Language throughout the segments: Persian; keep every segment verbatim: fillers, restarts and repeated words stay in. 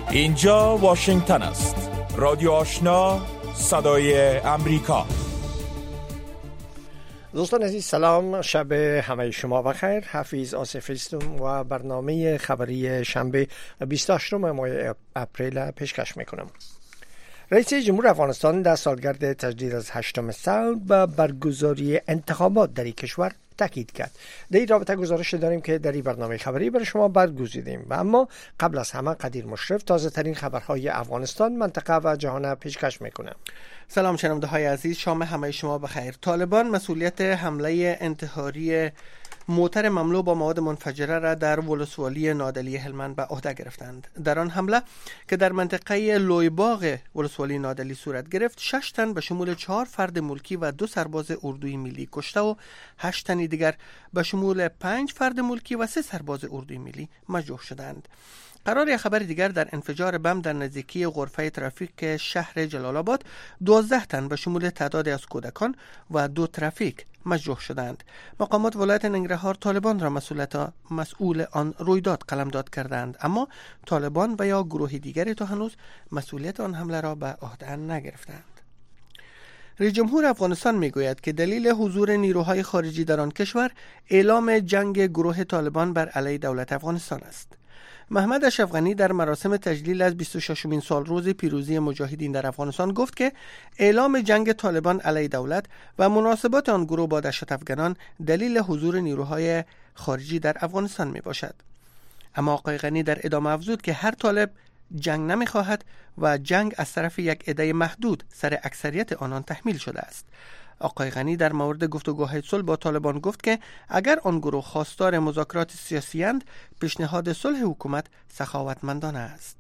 اینجا واشنگتن است. رادیو آشنا، صدای امریکا. دوستان عزیز سلام، شب همه شما بخیر. حفیظ آصف هستم و برنامه خبری شنبه بیست و هشتم ماه اپریل پیشکش میکنم. رئیس جمهور افغانستان در سالگرد تجدید از هشتم سال به برگزاری انتخابات در این کشور تاکید کرد. در این رابطه گزارش داریم که در این برنامه خبری برای شما برگزیدیم و اما قبل از همه قدیر مشرف تازه ترین خبرهای افغانستان، منطقه و جهان پیشکش میکنه. سلام شنونده های عزیز، شام همه شما بخیر. طالبان مسئولیت حمله انتحاری موتر مملو با مواد منفجره را در ولسوالی نادلی هلمند به عهده گرفتند. در آن حمله که در منطقه لویباغ ولسوالی نادلی صورت گرفت، شش تن به شمول چهار فرد ملکی و دو سرباز اردوی ملی کشته و هشت تن دیگر به شمول پنج فرد ملکی و سه سرباز اردوی ملی مجروح شدند. قرار یک خبر دیگر در انفجار بم در نزدیکی غرفه ترافیک شهر جلال آباد، دوازده تن به شمول تعدادی از کودکان و دو ترافیک مجروح شدند. مقامات ولایت ننگرهار طالبان را مسئولیت مسئول آن رویداد قلمداد کردند، اما طالبان و یا گروه دیگری تا هنوز مسئولیت آن حمله را به عهده نگرفتند. رئیس جمهور افغانستان میگوید که دلیل حضور نیروهای خارجی در آن کشور اعلام جنگ گروه طالبان بر علیه دولت افغانستان است. محمد اشرف غنی در مراسم تجلیل از بیست و ششمین سال روز پیروزی مجاهدین در افغانستان گفت که اعلام جنگ طالبان علیه دولت و مناسبات آن گروه با دهشت افغانان دلیل حضور نیروهای خارجی در افغانستان می باشد. اما آقای غنی در ادامه افزود که هر طالب جنگ نمی خواهد و جنگ از طرف یک عده محدود سر اکثریت آنان تحمیل شده است. آقای غنی در مورد گفتگوهای صلح با طالبان گفت که اگر آن گروه خواستار مذاکرات سیاسی اند، پیشنهاد صلح حکومت سخاوتمندانه است.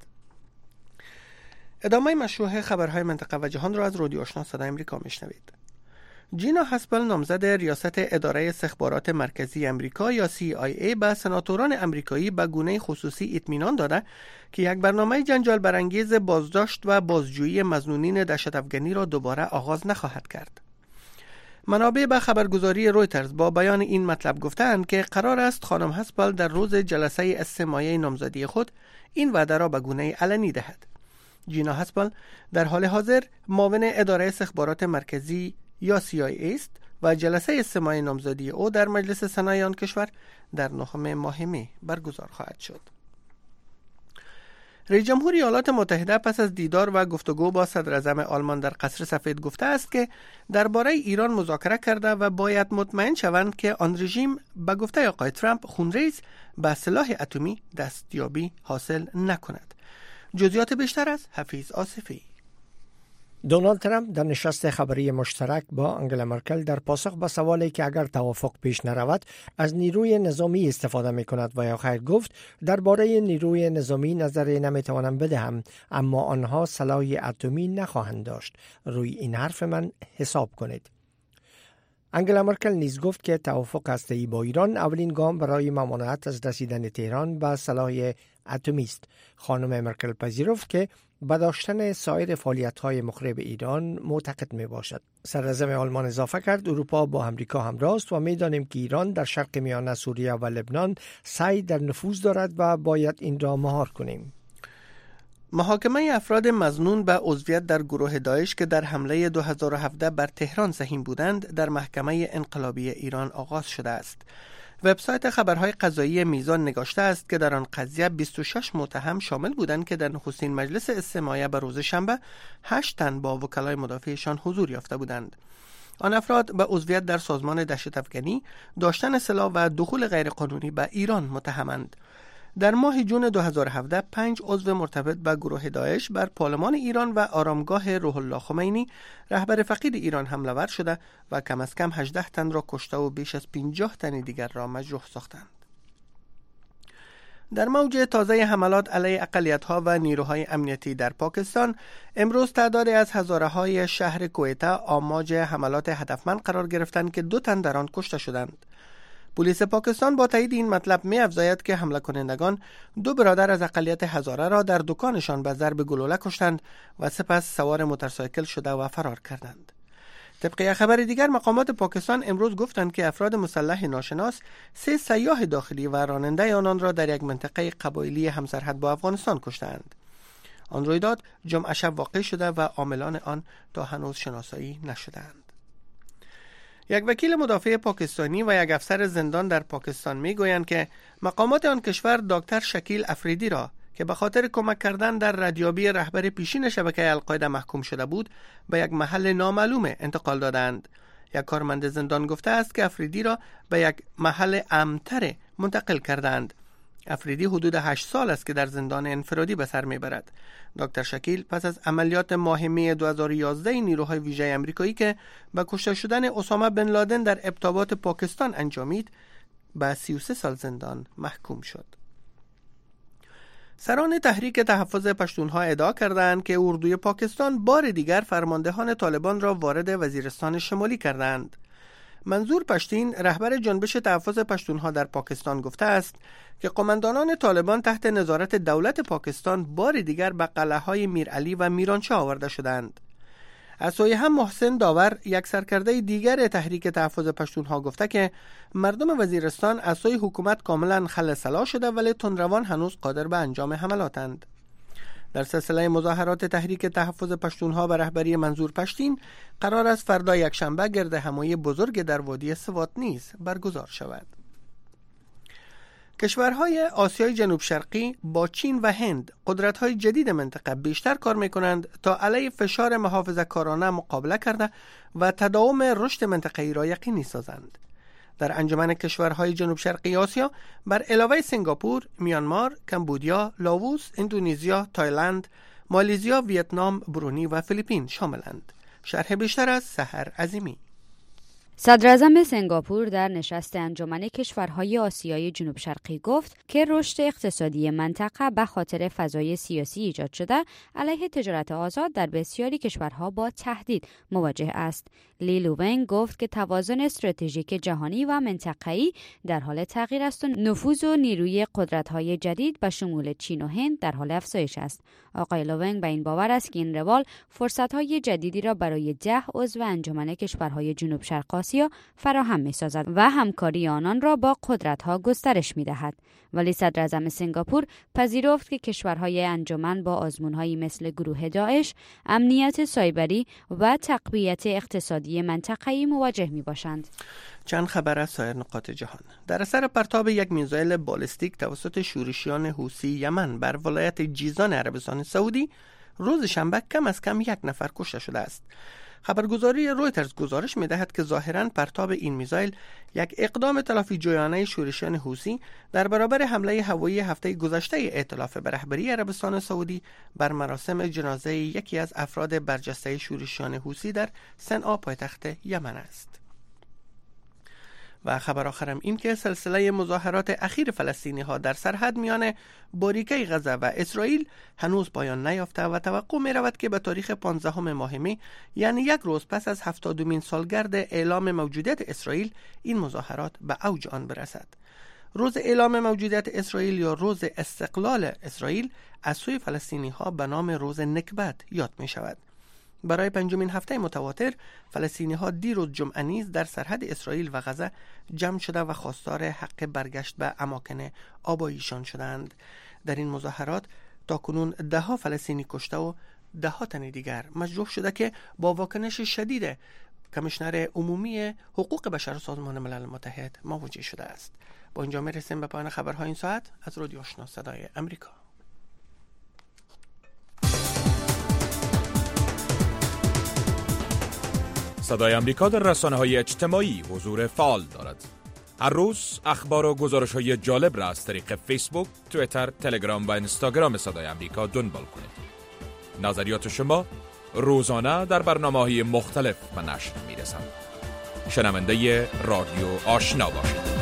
ادامه مشروع خبرهای منطقه و جهان را از رادیو آشنا صدای امریکا میشنوید. جینا هاسپل، نامزد ریاست اداره استخبارات مرکزی امریکا یا سی آی ای، به سناتوران امریکایی به گونه خصوصی اطمینان داده که یک برنامه جنجال برانگیز بازداشت و بازجویی مظنونین دهشت افغانی را دوباره آغاز نخواهد کرد. منابع به خبرگزاری رویترز با بیان این مطلب گفتند که قرار است خانم هاسپل در روز جلسه استماعی نامزدی خود این وعده را به گونه علنی دهد. جینا هاسپل در حال حاضر معاون اداره استخبارات مرکزی یا سی آی ای است و جلسه استماعی نامزدی او در مجلس سنای آن کشور در نهم ماه می برگزار خواهد شد. رئیس جمهور ایالات متحده پس از دیدار و گفتگو با صدر اعظم آلمان در قصر سفید گفته است که درباره ایران مذاکره کرده و باید مطمئن شوند که آن رژیم به گفته آقای ترامپ خونریز به سلاح اتمی دستیابی حاصل نکند. جزئیات بیشتر از حفیظ آصفی. دونالد ترامپ در نشست خبری مشترک با انگلا مرکل در پاسخ به سوالی که اگر توافق پیش نرود از نیروی نظامی استفاده می کند و یا خیر گفت درباره نیروی نظامی نظری نمی توانم بدهم، اما آنها سلاح اتمی نخواهند داشت. روی این حرف من حساب کنید. انگلا مرکل نیز گفت که توافق هسته‌ای با ایران اولین گام برای ممانعت از رسیدن تهران به سلاح اتمی است. خانم مرکل پذیرفت که با داشتن سایر فعالیت‌های مخرب ایران معتقد می‌باشد. صدراعظم آلمان اضافه کرد اروپا با امریکا همراه است و می‌دانیم که ایران در شرق میانه، سوریه و لبنان سعی در نفوذ دارد و باید این را مهار کنیم. محاکمه افراد مظنون به عضویت در گروه داعش که در حمله دو هزار و هفده بر تهران سهیم بودند در محکمه انقلابی ایران آغاز شده است. وبسایت خبرهای قضایی میزان نگاشته است که در آن قضیه بیست و شش متهم شامل بودند که در نخستین مجلس استماعی به روز شنبه هشت تن با وکلای مدافعشان حضور یافته بودند. آن افراد به عضویت در سازمان دهشت افغانی، داشتن سلاح و دخول غیرقانونی به ایران متهمند. در ماه جون دو هزار و هفده پنج عضو مرتبط به گروه داعش بر پارلمان ایران و آرامگاه روح الله خمینی رهبر فقید ایران حمله ور شده و کم از کم هجده تن را کشته و بیش از پنجاه تن دیگر را مجروح ساختند. در موج تازه حملات علیه اقلیت‌ها و نیروهای امنیتی در پاکستان، امروز تعدادی از هزاره‌های شهر کوئتا آماج حملات هدفمند قرار گرفتند که دو تن در آن کشته شدند. پلیس پاکستان با تایید این مطلب می افزاید که حمله کنندگان دو برادر از اقلیت هزاره را در دکانشان به ضرب گلوله کشتند و سپس سوار موتورسایکل شده و فرار کردند. طبق خبر دیگر، مقامات پاکستان امروز گفتند که افراد مسلح ناشناس سه سیاح داخلی و راننده آنان را در یک منطقه قبایلی همسرحد با افغانستان کشتند. آن رویداد جمعه شب واقع شده و عاملان آن تا هنوز شناسایی نشدند. یک وکیل مدافع پاکستانی و یک افسر زندان در پاکستان میگویند که مقامات آن کشور دکتر شکیل افریدی را که به خاطر کمک کردن در ردیابی رهبر پیشین شبکه القاعده محکوم شده بود به یک محل نامعلوم انتقال دادند. یک کارمند زندان گفته است که افریدی را به یک محل امن‌تر منتقل کردند. افریدی حدود هشت سال است که در زندان انفرادی به سر میبرد. دکتر شکیل پس از عملیات ماه می دو هزار و یازده نیروهای ویژه آمریکایی که به کشته شدن اسامه بن لادن در ابتابات پاکستان انجامید به سی و سه سال زندان محکوم شد. سران تحریک تحفظ پشتونها ادعا کردند که اردوی پاکستان بار دیگر فرماندهان طالبان را وارد وزیرستان شمالی کردند. منظور پشتین رهبر جنبش تحفظ پشتونها در پاکستان گفته است که قماندانان طالبان تحت نظارت دولت پاکستان بار دیگر به قلعه‌های میرعلی و میرانشاه آورده شدند. از سوی هم محسن داور یک سرکرده دیگر تحریک تحفظ پشتونها گفته که مردم وزیرستان از سوی حکومت کاملا خلسلا شده ولی تندروان هنوز قادر به انجام حملاتند. در سلسله مظاهرات تحریک تحفظ پشتونها به رهبری منظور پشتین قرار است فردا یکشنبه گرد همایی بزرگ در وادی سوات نیز برگزار شود. کشورهای آسیای جنوب شرقی با چین و هند قدرت‌های جدید منطقه بیشتر کار می‌کنند تا علیه فشار محافظه‌کارانه مقابله کرده و تداوم رشد منطقه‌ای را یقینی سازند. در انجمن کشورهای جنوب شرقی آسیا بر علاوه سنگاپور، میانمار، کمبودیا، لاووس، اندونزیا، تایلند، مالزیا، ویتنام، برونی و فیلیپین شاملند. شرح بیشتر از سحر عظیمی. صدراعظم سنگاپور در نشست انجمن کشورهای آسیای جنوب شرقی گفت که رشد اقتصادی منطقه به خاطر فضای سیاسی ایجاد شده علیه تجارت آزاد در بسیاری کشورها با تهدید مواجه است. لی لوونگ گفت که توازن استراتژیک جهانی و منطقه‌ای در حال تغییر است و نفوذ و نیروی قدرت‌های جدید به شمول چین و هند در حال افزایش است. آقای لوونگ به این باور است که این روال فرصت‌های جدیدی را برای ده عضو انجمن کشورهای جنوب شرق آسیا فراهم می‌سازد و همکاری آنان را با قدرت‌ها گسترش می‌دهد. ولی صدراعظم سنگاپور پذیرفت که کشورهای انجمن با آزمون‌هایی مثل گروه داعش، امنیت سایبری و تقویت اقتصادی منطقه‌ای مواجه می‌باشند. چند خبر از سایر نقاط جهان. در اثر پرتاب یک میزایل بالستیک توسط شورشیان حوثی یمن بر ولایت جیزان عربستان سعودی روز شنبه کم از کم یک نفر کشته شده است. خبرگزاری رویترز گزارش می‌دهد که ظاهراً پرتاب این میزایل یک اقدام تلافی جویانه شورشیان حوثی در برابر حمله هوایی هفته گذشته ائتلاف به رهبری عربستان سعودی بر مراسم جنازه یکی از افراد برجسته شورشیان حوثی در صنعا پایتخت یمن است. و خبر آخرم این که سلسله مظاهرات اخیر فلسطینی ها در سرحد میان باریکه غزه و اسرائیل هنوز پایان نیافته و توقع می رود که به تاریخ پانزدهم ماه می، یعنی یک روز پس از هفتادمین سالگرد اعلام موجودیت اسرائیل، این مظاهرات به اوج آن برسد. روز اعلام موجودیت اسرائیل یا روز استقلال اسرائیل از سوی فلسطینی ها به نام روز نکبت یاد می شود. برای پنجمین هفته متواتر فلسطینی ها دیروز جمعه نیز در سرحد اسرائیل و غزه جمع شده و خواستار حق برگشت به اماکن آباییشان شدند. در این مظاهرات تاکنون ده ها فلسطینی کشته و ده ها تن دیگر مجروح شده که با واکنش شدید کمیشنر عمومی حقوق بشر سازمان ملل متحد مواجه شده است. با اینجا میرسیم به پایان خبرهای این ساعت از رادیو آشنا صدای امریکا. صدای امریکا در رسانه‌های اجتماعی حضور فعال دارد. هر روز اخبار و گزارش‌های جالب را از طریق فیسبوک، توییتر، تلگرام و اینستاگرام صدای امریکا دنبال کنید. نظریات شما روزانه در برنامه‌های مختلف به نشر می‌رسند. شنونده رادیو آشنا باشید.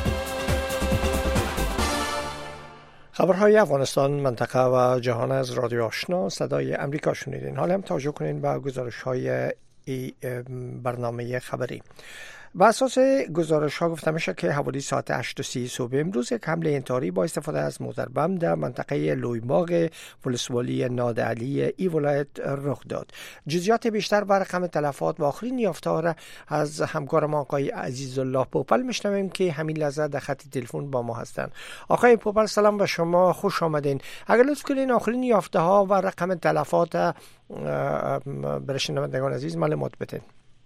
خبرهای افغانستان، منطقه و جهان از رادیو آشنا صدای امریکا شنیدین. حالا هم توجه کنین به گزارش‌های برنامه خبری. بر اساس گزارش ها گفته میشه که حوالی ساعت هشت و سی صبح امروز یک حمله انتحاری با استفاده از موتر بم در منطقه لویماغ ولسوالی نادعلی ای ولایت رخ داد. جزئیات بیشتر و رقم تلفات و آخرین یافته‌ها را از همکار ما آقای عزیزالله پوپل میشنویم که همین لحظه در خط تلفن با ما هستند. آقای پوپل سلام به شما، خوش آمدین. اگر لطف کنین آخرین یافته‌ها و رقم تلفات برای شنوندگان عزیز معلومات بدین.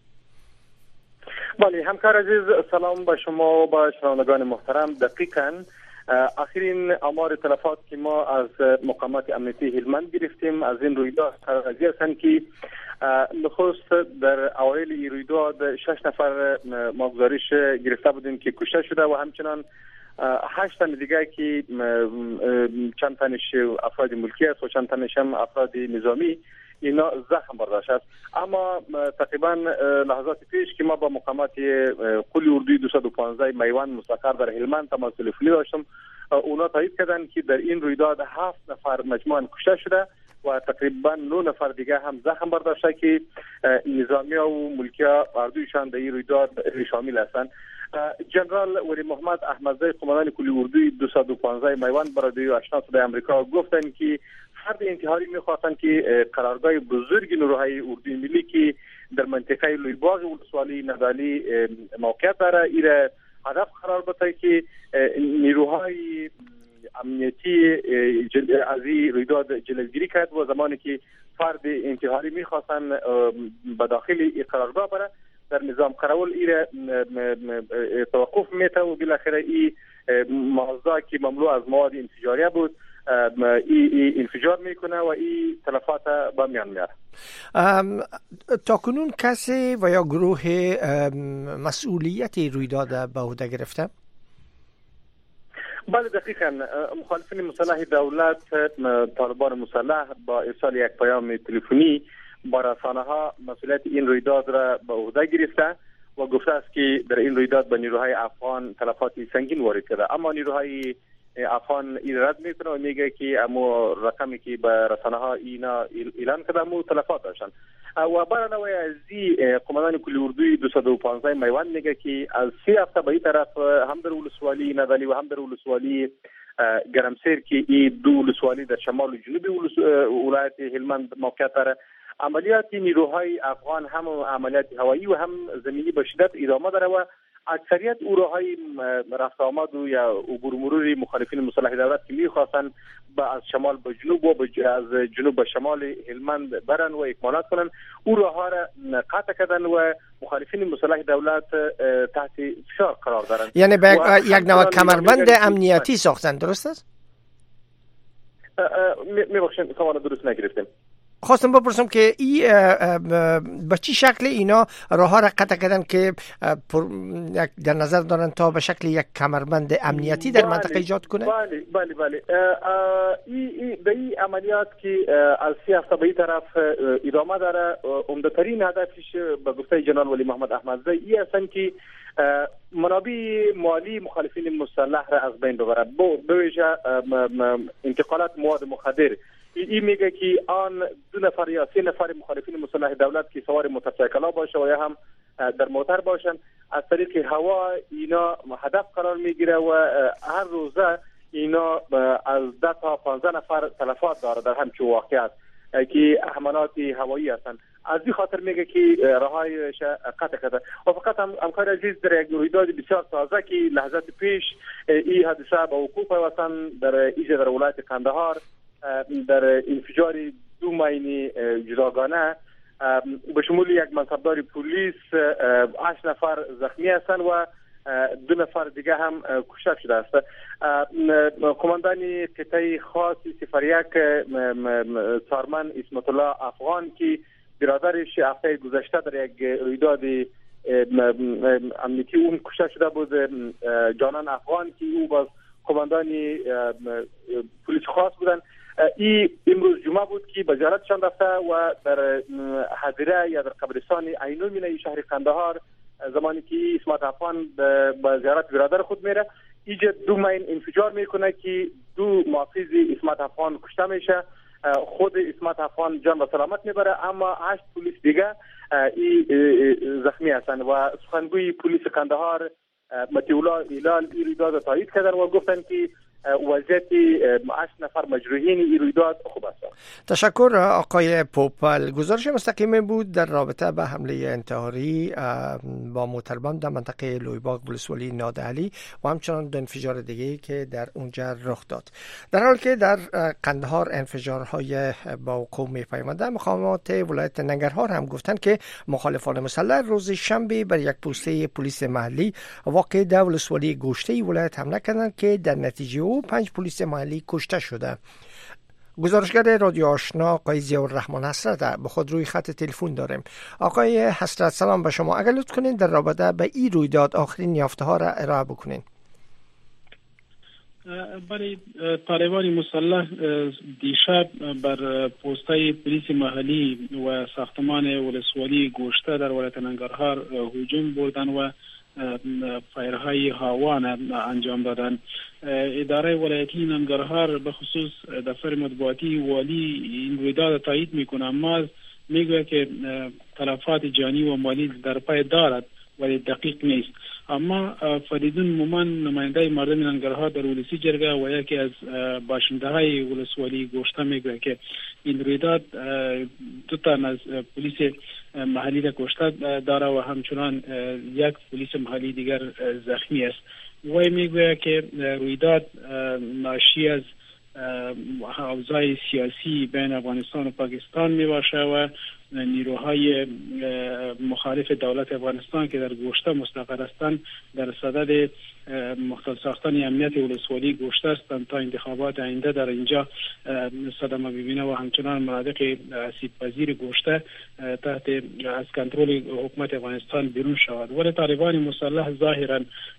بله همکار عزیز، سلام به شما و به شنوندگان محترم. دقیقاً آخرین آمار تلفات که ما از مقامات امنیتی هلمند گرفتیم از این رویداد قضیه هستند که نخست در اوایل این رویداد شش نفر ما گزارش گرفته بودیم که کشته شده و همچنان هشت تن دیگه که چند تنش افراد ملکی است و چند تنش هم افراد نظامی اینا زخم برداشت است. اما تقریبا لحظات پیش که ما با مقامات قلی اردوی دویست و پانزده میوان مستقر در هلمند تماس تلفنی داشتم، اونا تایید کردن که در این رویداد هفت نفر مجموعاً کشته شده و تقریبا نه نفر دیگه هم زخم برداشته که نظامی و ملکی اردویشان در این رویداد شامل هستند. جنرال ولی محمد احمدزی قماندان کلی اردوی دویست و پانزده میوان برای آشنا صدای آمریکا گفتند که فرد انتحاری میخواستند که قرارگاه بزرگ نیروهای اردوی ملی که در منطقه لویباغ ولسوالی نادعلی موقعیت داره ایره هدف قرار بده که نیروهای امنیتی از این رویداد جلوگیری کرد و زمانی که فرد انتحاری میخواستن به داخل قرارگاه بره در نظام قراول ایره توقف میته و بالاخره این مغازه که مملو از مواد انفجاریه بود ای, ای انفجار میکنه و این تلفات به میان میاره. تا کنون کسی و یا گروه مسئولیت رویداد به عهده گرفته؟ بله دقیقاً مخالفین مسلح دولت طالبان مسلح با ارسال یک پیام تلفنی با رسانه ها مسئولیت این رویداد را به عهده گرفته و گفته است که در این رویداد به نیروهای افغان تلفات سنگین وارد کرده، اما نیروهای افغان این رد میکنه و میگه که امو رقمی که به رسانه ها اینا اعلان کرده امو تلفات داشتن. و برانوی از این قماندان کلی اردوی دویست و پانزده میوان میگه که از سه هفته به این طرف هم در ولسوالی نادعلی و هم در ولسوالی گرمسیر که این دو ولسوالی در شمال و جنوب ولایت هلمند موقعیت داره، عملیات نیروهای افغان هم عملیات هوایی و هم زمینی به شدت ادامه داره و اکثریت اوراهای رفت آمد و یا عبور مروری مخالفین مسلح دولت که میخواستن از شمال به جنوب و از جنوب به شمال هلمند برن و اکمالات کنن او راها را قطع کردن و مخالفین مسلح دولت تحت فشار قرار دارن، یعنی به یک نوع کمربند امنیتی ساختن. درست است؟ میبخشید سوال درست نگرفتیم. خواستم بپرسم که ای به چی شکل اینا راه ها را قطع کردن که در نظر دارن تا به شکل یک کمربند امنیتی در منطقه ایجاد کنه؟ بله بله بله ای به این عملیات که از سی هفته به این طرف ادامه داره عمده‌ترین هدفش به گفته جنرال ولی محمد احمدزی ای هستن که منابع مالی مخالفین مسلح را از بین ببره، به ویژه انتقالات مواد مخدر. این میگه که آن دو نفر یا سه نفر مخالفین مسلح دولت که سوار موتورسیکل‌ها باشه و یا هم در موتر باشن از طریق هوا اینا هدف قرار میگیره و هر روزه اینا از ده تا پانزده نفر تلفات داره در همچون واقعیت که حملات هوایی هستند. از این خاطر میگه که راهایش قطع کرده و فقط هم همکار عزیز در یک رویداد بسیار تازه که لحظات پیش این حادثه به وقوع پیوستن در ایجا در ولایت قندهار در انفجار دو ماین جداگانه به شمول یک منصبدار پلیس هشت نفر زخمی هستند و دو نفر دیگه هم کشته شده است. قماندان قطعه خاص صفر یک سارمن اسمت الله افغان که برادرش هفته گذشته در یک رویداد امنیتی اون کشته شده بود، جانان افغان که او باز قماندان پلیس خاص بودن، ای امروز جمعه بود که به زیارتشان رفته و در حضیره یا در قبرستان عینومینه شهر قندهار زمانی که اسمت افغان به زیارت برادر خود میره اینجا دو ماین انفجار میکنه که دو محافظ اسمت افغان کشته میشه. خود اسمت افغان جان و سلامت میبره، اما هشت پلیس دیگه ای زخمی هستند و سخنگوی پلیس قندهار متیولا ایلال این رویداد تایید کردن و گفتن که وضعیت هشت نفر مجروحین این رویداد خوب است. تشکر آقای پوپل. گزارش مستقیمی بود در رابطه به حمله انتحاری با موتربم در منطقه لویباغ ولسوالی نادعلی و همچنان دو انفجار دیگه که در اونجا رخ داد. در حالی که در قندهار انفجارهای با وقوع می‌پیونده، مقامات ولایت ننگرهار هم گفتند که مخالفان مسلح روز شنبه بر یک پوسته پلیس محلی واقع در ولسوالی گوشته ولایت حمله کردند که در نتیجه و پنج پلیس محلی کشته شده. گزارشگر رادیو آشنا آقای ضیاءالرحمن حسرت به خود روی خط تلفن داریم. آقای حسرت سلام به شما. اگر لطف کنین در رابطه به این رویداد آخرین یافته ها را ارائه بکنین. برای طالبان مسلح دیشب بر پوسته پلیس محلی و ساختمان ولسوالی گوشته در ولایت ننگرهار هجوم بردن و فایرهای هاوان انجام دادن. اداره ولایتی ننگرهار به خصوص دفتر مطبوعاتی والی این رویداد تایید میکنه، اما میگوید که تلفات جانی و مالی در پای دارد ولی دقیق نیست. اما فریدون مومن نماینده مردم ننگرهار در ولسی جرگه و یکی از باشنده های ولسوالی گوشته میگوید که این رویداد دو تن از پلیس محلی را کشته داره و همچنان یک پلیس محلی دیگر زخمی است. و میگوید که رویداد ناشی از اوضاع سیاسی بین افغانستان و پاکستان می باشه و نیروهای مخالف دولت افغانستان که در گوشته مستقر هستند در صدد مختل ساختن امنیت ولسوالی گوشته هستند تا انتخابات آینده در اینجا صدمه ببینه و همچنان مناطق آسیب پذیر گوشته تحت از کنترل حکومت افغانستان بیرون شود. ولی طالبان مسلح ظاهرا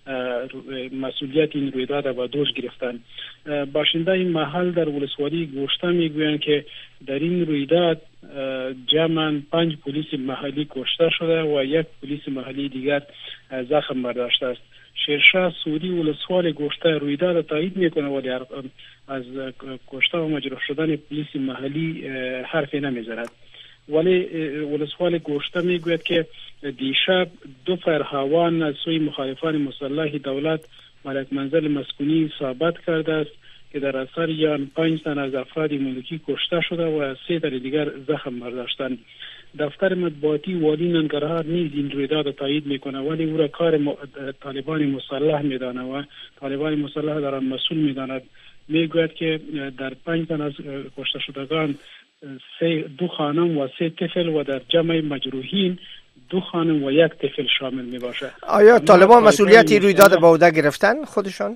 مسئولیت این رویداد را به دوش گرفتند. باشنده این محل در ولسوالی گوشته میگویند که در این رویداد جمعاً پنج پلیس محلی کشته شده و یک پلیس محلی دیگر زخم برداشته است. شیرشاه سعودی ولسوال گوشته رویداد تایید میکنه ولی از کشته و مجروح شدن پلیس محلی حرفی نمیزند. ولی ولسوال گوشته میگوید که دیشب دو فرهاوان از سوی مخالفان مسلح دولت ملک منزل مسکونی ثابت کرده است که در اثر یان پنج تن از افراد ملکی کشته شده و سه تن دیگر زخم برداشتند. دفتر مطبوعاتی والی ننگرهار نیز این رویداد تایید میکنه ولی او را کار م... طالبان مسلح میدانه و طالبان مسلح در آن مسئول میداند. میگوید که در پنج تن از کشته شدگان سه دو خانم و سه طفل و در جمع مجروحین دو خانم و یک طفل شامل می باشه. آیا طالبان مسئولیت رویداد به عهده گرفتن خودشان؟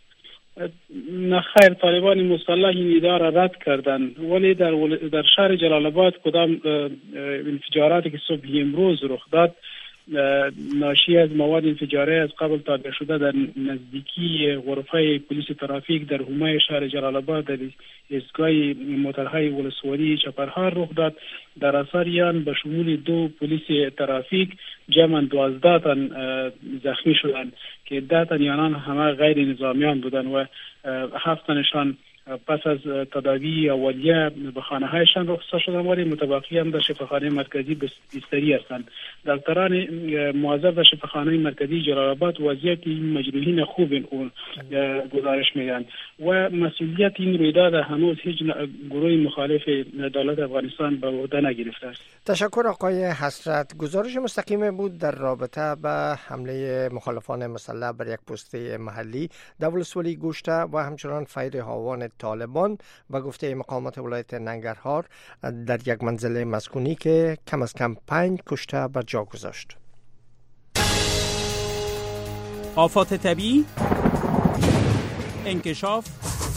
نه خیر، طالبان مسلح این ادعا را رد کردن ولی در ول... در شهر جلال آباد کدام انفجاراتی که صبح امروز رخ داد ناشی از مواد انفجاری از قبل تابع شده در نزدیکی غرفه پلیس ترافیک در حومه شهر جلال آباد در ایستگاه موترهای ولسوالی چپرهار رخ داد. در اثر آن به شمول دو پلیس ترافیک جمعاً دوازده تن زخمی شدند که ده تن آنان همه غیر نظامیان بودند و هفت تنشان پس از تداوی اولیه به خانه هایشان رخصت شدند ولی متبقی هم در شفاخانه مرکزی بستری هستند. دکتران موظف در شفاخانه مرکزی جلال آباد وضعیت این مجروحین خوب اون گزارش میدن و مسئولیت این رویداد هنوز هیچ گروه مخالف دولت افغانستان به عهده نگرفته است. تشکر آقای حسرت. گزارش مستقیم بود در رابطه به حمله مخالفان مسلح بر یک پوسته محلی در ولسوالی گوشته و همچنان فایر هاوان طالبان و گفته مقامات ولایت ننگرهار در یک منزل مسکونی که کم از کم پنج کشته بر جا گذاشت. آفات طبیعی، انکشاف،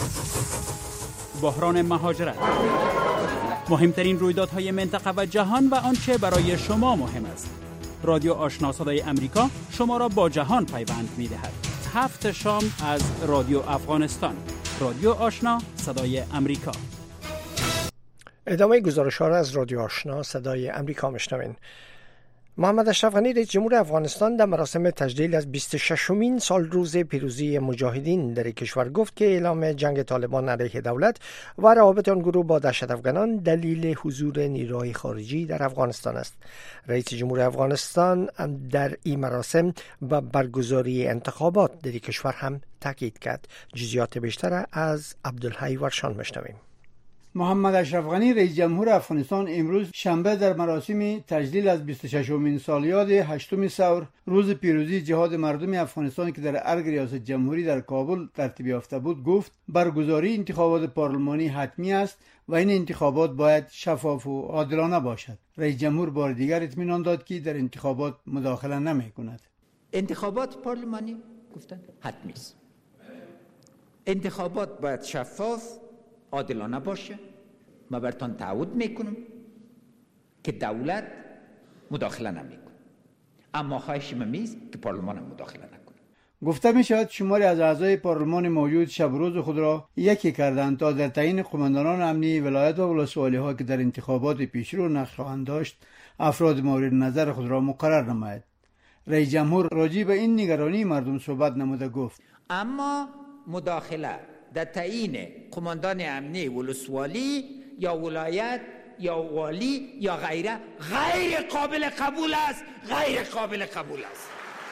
بحران مهاجرت، مهمترین رویدادهای منطقه و جهان و آنچه برای شما مهم است. رادیو آشنا صدای امریکا شما را با جهان پیوند می‌دهد. هفت شام از رادیو افغانستان. رادیو آشنا صدای امریکا. ادامه گزارش ها را از رادیو آشنا صدای امریکا میشنوین. محمد اشرف غنی رئیس جمهور افغانستان در مراسم تجلیل از بیست و ششمین سال روز پیروزی مجاهدین در کشور گفت که اعلام جنگ طالبان علیه دولت و روابط آن گروه با دهشت افغانان دلیل حضور نیروهای خارجی در افغانستان است. رئیس جمهور افغانستان در این مراسم و برگزاری انتخابات در کشور هم تاکید کرد. جزئیات بیشتر از عبدالحی ورشان میشنویم. محمد اشرف غنی رئیس جمهور افغانستان امروز شنبه در مراسم تجلیل از بیست و ششمین سالیاد هشتم ثور روز پیروزی جهاد مردم افغانستان که در ارگ ریاست جمهوری در کابل ترتیب یافته بود گفت برگزاری انتخابات پارلمانی حتمی است و این انتخابات باید شفاف و عادلانه باشد. رئیس جمهور بار دیگر اطمینان داد که در انتخابات مداخله نمی کند. انتخابات پارلمانی گفتن حتمی است. انتخابات باید شفاف عادلانه باشه. ما برتان تعهد میکنم که دولت مداخله نمیکنه، اما خواهش من است که پارلمان مداخله نکنه. گفته می شود شماری از اعضای پارلمان موجود شب روز خود را یکی کردند تا در تعیین قماندانان امنی ولایت و ولسوالی ها که در انتخابات پیشرو نقش خواهند داشت افراد مورد نظر خود را مقرر نماید. رئیس جمهور راجع به این نگرانی مردم صحبت نموده گفت اما مداخله در تعیین قماندان امنی ولسوالی یا ولایت یا والی یا غیره غیر قابل قبول است، غیر قابل قبول است.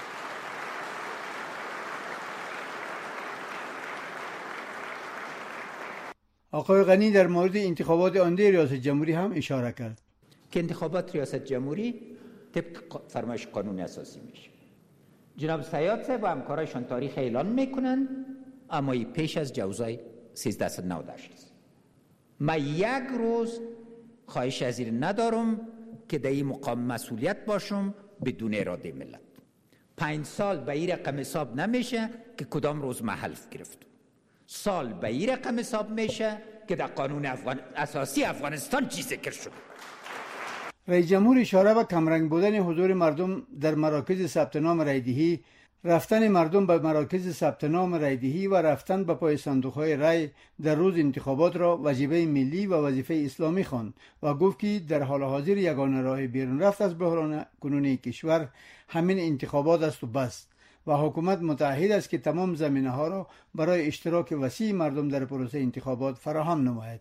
آقای غنی در مورد انتخابات آینده ریاست جمهوری هم اشاره کرد که انتخابات ریاست جمهوری طبق فرمایش قانون اساسی میشه. جناب سیاد صاحب و همکارایشان تاریخ اعلان میکنن، اما ای پیش از جوزای سیزده و نود و هشت است. من یک روز خواهش از این ندارم که در این مقام مسئولیت باشم بدون اراده ملت. پنج سال به این رقم حساب نمیشه که کدام روز من حلف گرفتم. سال به این رقم حساب میشه که در قانون افغان... اساسی افغانستان چی ذکر شده. رئیس جمهور اشاره به کمرنگ بودن حضور مردم در مراکز ثبت نام رایدهی، رفتن مردم به مراکز ثبت نام رایدهی و رفتن به پای صندوق‌های رای در روز انتخابات را وظیفه ملی و وظیفه اسلامی خواند و گفت که در حال حاضر یگانه راه بیرون رفت از بحران کنونی کشور همین انتخابات است و بس، و حکومت متعهد است که تمام زمینه‌ها را برای اشتراک وسیع مردم در پروسه انتخابات فراهم نماید.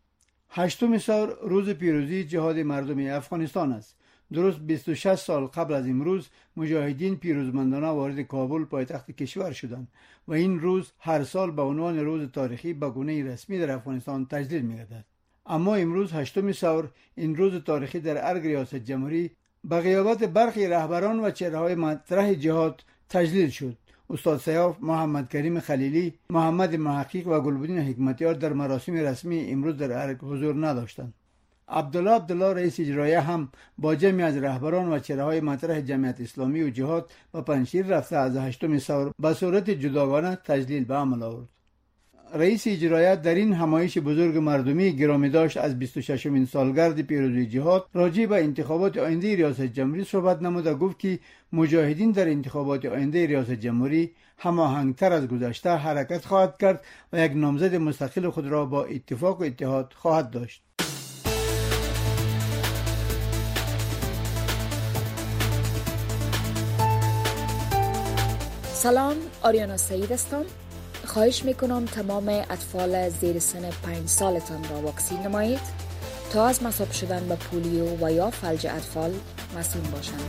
هشتم ثور روز پیروزی جهاد مردم افغانستان است. درست بیست و شش سال قبل از امروز مجاهدین پیروزمندانه وارد کابل پایتخت کشور شدند و این روز هر سال به عنوان روز تاریخی به گونه رسمی در افغانستان تجلیل می‌گردد. اما امروز هشتم ثور این روز تاریخی در ارگ ریاست جمهوری به غیابت برخی رهبران و چهره‌های مطرح جهاد تجلیل شد. استاد سیاف، محمد کریم خلیلی، محمد محقق و گلبدین حکمتیار در مراسم رسمی امروز در ارگ حضور نداشتند. عبدالله عبدالله رئیس اجرایه هم با جمعی از رهبران و چهره‌های مطرح جمعیت اسلامی و جهاد و پنجشیر رفته از هشتم ثور به صورت جداگانه تجلیل به عمل آورد. رئیس اجرایه در این همایش بزرگ مردمی گرامی داشت از بیست و ششمین سالگرد پیروزی جهاد راجع به انتخابات آینده ریاست جمهوری صحبت نموده گفت که مجاهدین در انتخابات آینده ریاست جمهوری هماهنگتر از گذشته حرکت خواهد کرد و یک نامزد مستقل خود را با اتفاق و اتحاد خواهد داشت. سلام، آریانا سعید هستم. خواهش میکنم تمام اطفال زیر سن پنج سالتان را واکسین نمایید تا از مصاب شدن به پولیو و یا فلج اطفال مسئول باشند.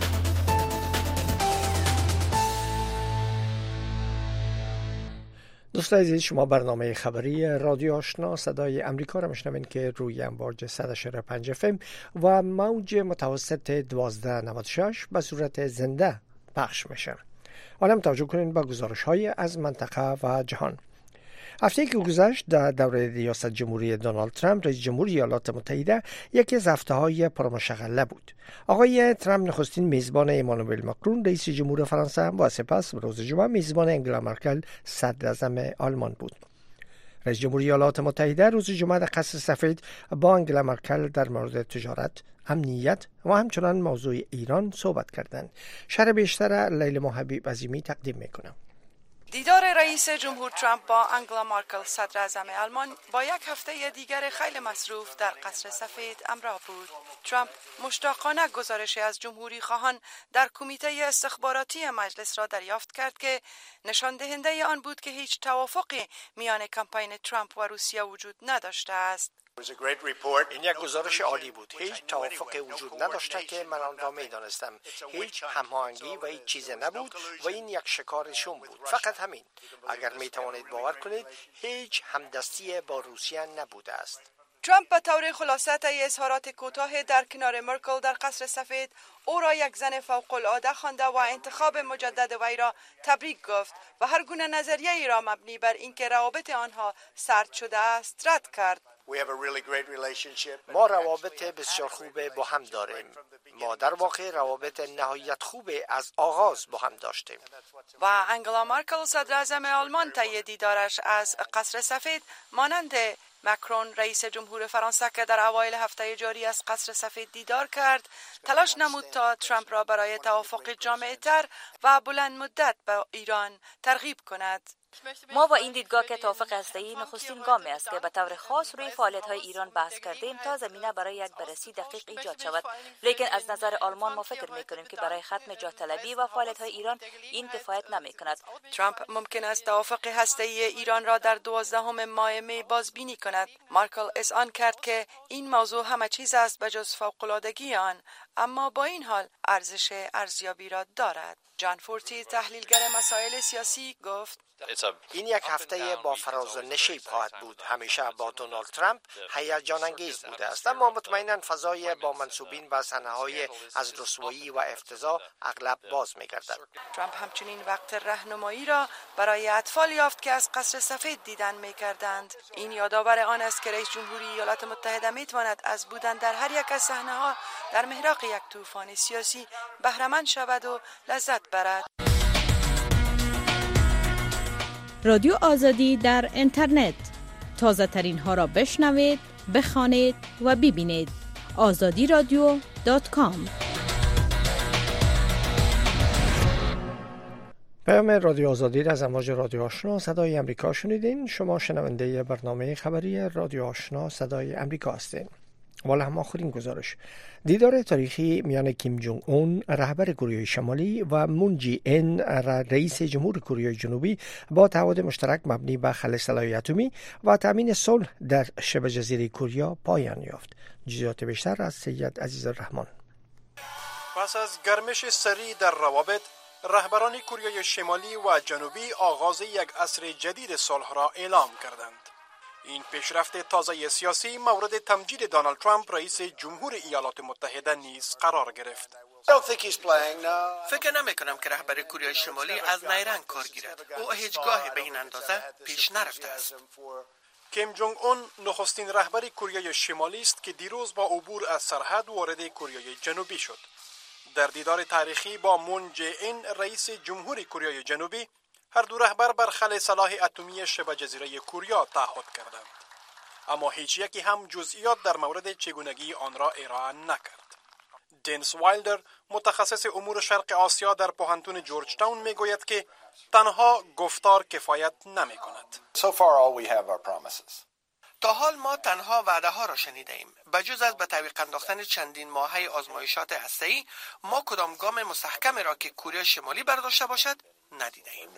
دوستان عزیز، شما برنامه خبری رادیو آشنا صدای امریکا را میشنوین که روی امواج صد و شش و پنج اف ام و موج متوسط دوازده نود و شش به صورت زنده پخش میشه. حالا توجه کنین به گزارش‌های از منطقه و جهان. هفته که گذشت در دوره ریاست جمهوری دونالد ترامپ رئیس جمهور ایالات متحده یکی از هفته‌های پرمشغله بود. آقای ترامپ نخستین میزبان امانوئل ماکرون رئیس جمهور فرانسه و سپس روز جمعه میزبان انگلا مرکل صدر اعظم آلمان بود. رئیس جمهور ایالات متحده روز جمعه در قصر سفید با انگلا مرکل در مورد تجارت، امنیت و همچنان موضوع ایران صحبت کردند. شرح بیشتر لیلا حبیب عظیمی تقدیم میکنم. دیدار رئیس جمهور ترامپ با انگلا مارکل صدر اعظم آلمان با یک هفته دیگر خیلی مصروف در قصر سفید همراه بود. ترامپ مشتاقانه گزارشی از جمهوری خواهان در کمیته استخباراتی مجلس را دریافت کرد که نشان دهنده آن بود که هیچ توافقی میان کمپین ترامپ و روسیه وجود نداشته است. این یک گزارش عالی بود. هیچ توافقی وجود نداشته که من آن را می دانستم. هیچ هماهنگی و هیچ چیز نبود و این یک شکار شوم بود. فقط همین. اگر می توانید باور کنید هیچ همدستی با روسیه نبوده است. ترامپ به طور خلاصه طی اظهارات کوتاه در کنار مرکل در قصر سفید او را یک زن فوق العاده خوانده و انتخاب مجدد وی را تبریک گفت و هر گونه نظریه ای را مبنی بر اینکه روابط آنها سرد شده است رد کرد. ما روابط بسیار خوب با هم داریم. ما در واقع روابط نهایت خوب از آغاز با هم داشتیم. و انگلا مارکل صدر اعظم آلمان طی دیدارش از قصر سفید مانند مکرون رئیس جمهور فرانسه که در اوایل هفته جاری از قصر سفید دیدار کرد تلاش نمود تا ترامپ را برای توافق جامع‌تر و بلند مدت با ایران ترغیب کند. ما با این دیدگاه که توافق هسته‌ای نخستین گامی است که به طور خاص روی فعالیت‌های ایران بحث کردیم تا زمینه برای یک بررسی دقیق ایجاد شود. لیکن از نظر آلمان ما فکر می‌کنیم که برای ختم جاه طلبی و فعالیت‌های ایران این کفایت نمی‌کند. ترامپ ممکن است توافق هسته‌ای ایران را در دوازدهم ماه می بازبینی کند. مارکل اذعان کرد که این موضوع همه چیز است بجز فوق‌العادگی آن، اما با این حال ارزش ارزیابی را دارد. جان فورتی تحلیلگر مسائل سیاسی گفت این یک هفته با فراز و نشیب خواهد بود. همیشه با دونالد ترامپ هیجان انگیز بوده است، اما مطمئنا فضای با منسوبین و صحنه‌های از رسوایی و افتضاح اغلب باز می‌گردد. ترامپ همچنین وقت راهنمایی را برای اطفال یافت که از قصر سفید دیدن می‌کردند. این یادآور آن است که رئیس جمهوری ایالات متحده می‌تواند از بودن در هر یک از صحنه‌ها در محراق یک طوفان سیاسی بهره‌مند شود و لذت برد. رادیو آزادی در اینترنت، تازه ترین ها را بشنوید، بخوانید و ببینید. آزادی رادیو دات کام. پیام رادیو آزادی را از امواج رادیو آشنا صدای امریکا شنیدین. شما شنونده برنامه خبری رادیو آشنا صدای امریکا هستین. والا هم آخرین گزارش دیدار تاریخی میان کیم جونگ اون رهبر کره شمالی و مون جی این رئیس جمهور کره جنوبی با تعهد مشترک مبنی بر خلع سلاح اتمی و تامین صلح در شبه جزیره کره پایان یافت. جزئیات بیشتر از سید عزیز الرحمن. پس از گرمش سریع در روابط، رهبران کره شمالی و جنوبی آغاز یک عصر جدید صلح را اعلام کردند. این پیشرفت تازه سیاسی مورد تمجید دونالد ترامپ رئیس جمهور ایالات متحده نیز قرار گرفت. فکر نمی کنم که رهبر کره شمالی از نیرنگ کار گیرد. او هیچگاه به این اندازه پیش نرفته است. کیم جونگ اون نخستین رهبر کره شمالی است که دیروز با عبور از سرحد وارد کره جنوبی شد. در دیدار تاریخی با مون جه این رئیس جمهور کره جنوبی، هر دو رهبر بر خلع سلاح اتمی شبه جزیره کره تعهد کردند، اما هیچ یکی هم جزئیات در مورد چگونگی آن را ارائه نکرد. دینس وایلدر متخصص امور شرق آسیا در پوهنتون جورج تاون میگوید که تنها گفتار کفایت نمی کند. So far all we have are promises. تا حال ما تنها وعده ها را شنیده ایم. بجز از به تعویق انداختن چندین ماهه آزمایشات هسته‌ای، ما کدام گام مستحکمی را که کره شمالی برداشته باشد ندیده ایم.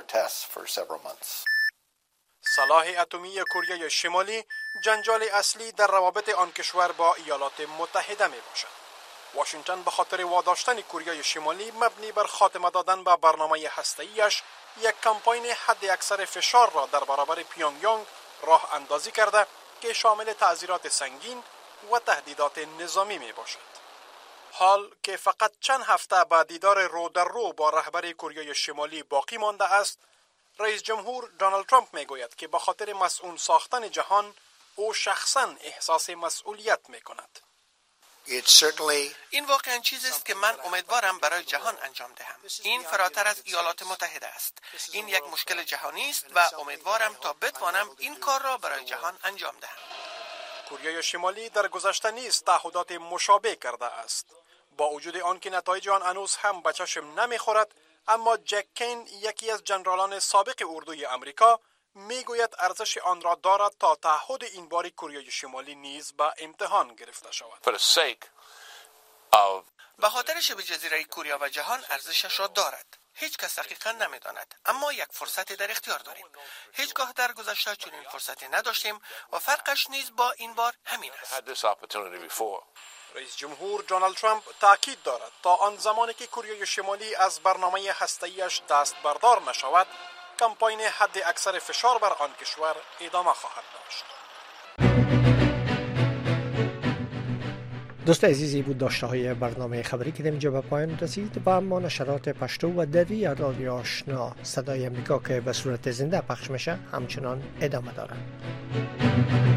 سلاح اتمی کره شمالی جنجال اصلی در روابط آن کشور با ایالات متحده می باشد. واشنگتن به خاطر واداشتن کره شمالی مبنی بر خاتمه دادن به برنامه هسته‌ایش یک کمپاین حد اکثر فشار را در برابر پیونگ یانگ راه اندازی کرده که شامل تعزیرات سنگین و تهدیدات نظامی می باشد. حال که فقط چند هفته بعد دیدار رو در رو با رهبر کره شمالی باقی مانده است، رئیس جمهور دونالد ترامپ می گوید که به خاطر مسئول ساختن جهان او شخصاً احساس مسئولیت می کند. این واقعا چیزی است که من امیدوارم برای جهان انجام دهم. این فراتر از ایالات متحده است. این یک مشکل جهانی است و امیدوارم تا بتوانم این کار را برای جهان انجام دهم. کره شمالی در گذشته نیز تعهدات مشابه کرده است. با وجود آنکه نتایج آن هنوز هم به چشم نمیخورد، اما جک کین یکی از جنرالان سابق اردوی امریکا میگوید ارزش آن را دارد تا تعهد این باری کوریای شمالی نیز به امتحان گرفته شود. به خاطر شبه جزیره کوریا و جهان ارزشش را دارد. هیچ کس دقیقا نمیداند، اما یک فرصتی در اختیار داریم. هیچگاه در گذشته چنین فرصتی نداشتیم و فرقش نیز با این بار همین است. رئیس جمهور دونالد ترامپ تاکید دارد تا آن زمانی که کوریای شمالی از برنامه هسته‌ایش دست بردار نشود، کمپاین حد اکثر فشار بر آن کشور ادامه خواهد داشت. دوست عزیزی بود داشته های برنامه خبری که در اینجا به پایان رسید و اما نشرات پشتو و دری رادیو آشنا صدای امریکا که به صورت زنده پخش میشه همچنان ادامه داره.